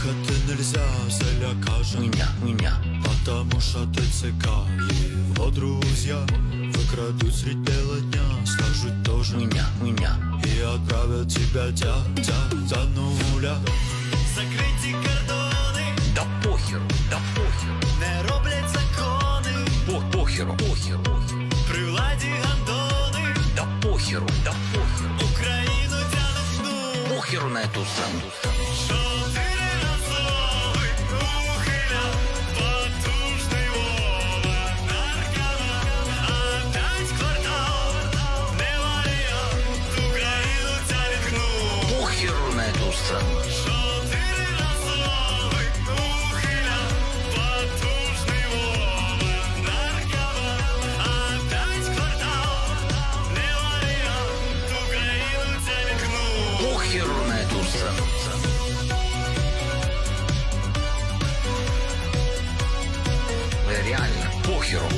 Уехать нельзя, Зеля каже Уйня. Потому что ты цыка. Его друзья выкрадут средь бела дня, скажут тоже Уйня. и отправят тебя за нуля. Закриті кордони, Да похеру. не роблять закони, Похеру. при владі гандони, Да похеру. Україну тянуть дну. Похеру на эту страну. Чотириразовий ухиля, потужний Вова, наркоман, а 5 квартал, не варіант, Україну тянуть дну. Похеру на эту страну. Чотириразовий ухиля, потужний Вова, наркоман, а 5 квартал, не варіант, Україну тянуть дну. Похеру на эту страну. Реально, похеру.